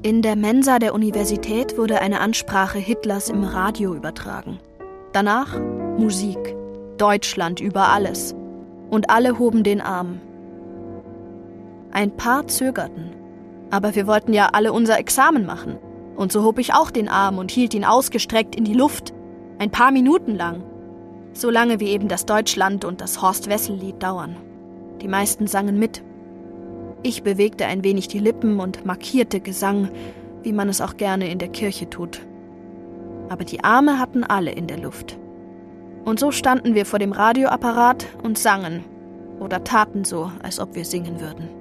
In der Mensa der Universität wurde eine Ansprache Hitlers im Radio übertragen. Danach Musik, Deutschland über alles. Und alle hoben den Arm. Ein paar zögerten. Aber wir wollten ja alle unser Examen machen. Und so hob ich auch den Arm und hielt ihn ausgestreckt in die Luft. Ein paar Minuten lang. So lange wie eben das Deutschland und das Horst-Wessel-Lied dauern. Die meisten sangen mit. Ich bewegte ein wenig die Lippen und markierte Gesang, wie man es auch gerne in der Kirche tut. Aber die Arme hatten alle in der Luft. Und so standen wir vor dem Radioapparat und sangen oder taten so, als ob wir singen würden.